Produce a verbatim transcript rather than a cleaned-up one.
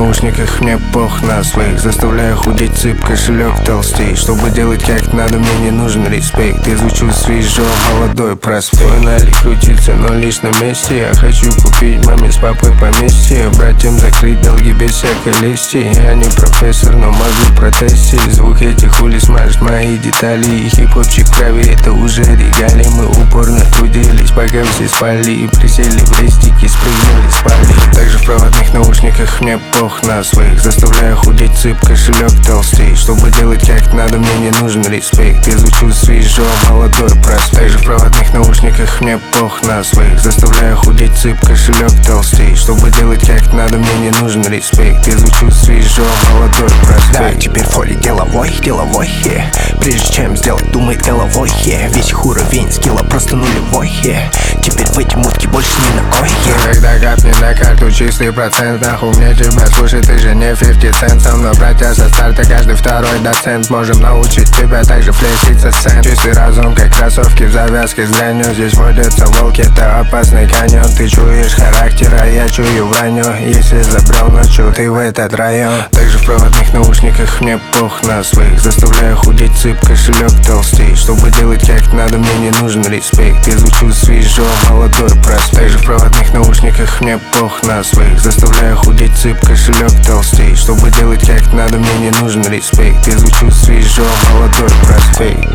наушниках, мне пох на своих. Заставляю худеть, цып, кошелек толстей. Чтобы делать как надо, мне не нужен респект. Я звучу свежо, молодой проспект. Фонарик крутится, но лишь на месте. Я хочу купить маме с папой поместье. Братьям закрыть долги без всякой лести. Я не профессор, но могу протестить. Звук этих улиц смажет мои детали. И хип-хопчик в крови, это уже регалии. Мы упорно трудились, пока все спали. И присели в рестики, спрыгнули, спали. Также в проводных наушниках, мне пох на своих. Заставляю худеть, цып, кошелек толстей. Чтобы делать как надо, мне не нужен респект. Я звучу свежо, молодой проспект. Также в проводных наушниках, мне пох на своих. Заставляю худеть, цып, кошелек толстей. Чтобы делать как надо, мне не нужен респект. Я звучу свежо, молодой проспект. Да, теперь фоли деловой, деловой, е. Прежде чем сделать, думает головой, е. Весь их уровень скилла просто нулевой, е. Теперь в эти мутки больше ни ногой, е. Когда капни на карту чистый процент, нахуй мне тебя слушать, ты же не пятьдесят цент. Со мной братья со старта, каждый второй доцент. Можем научить тебя также флекситься сцен. Чистый разум, как кроссовки в завязке с гранью. Здесь водятся волки, это опасный каньон. Ты чуешь характер, а я чую вранье. Если забрал ночью ты в этот район. Также в проводных наушниках, мне пох на своих. Заставляю худеть, цып, кошелек толстей. Чтобы делать как надо, мне не нужен респект. Я звучу свежо, молодой проспект. Также в проводных наушниках, мне пох на своих. Заставляю худеть, цып, кошелек толстей. Чтобы делать как надо, мне не нужен респект. Я звучу свежо, молодой проспект.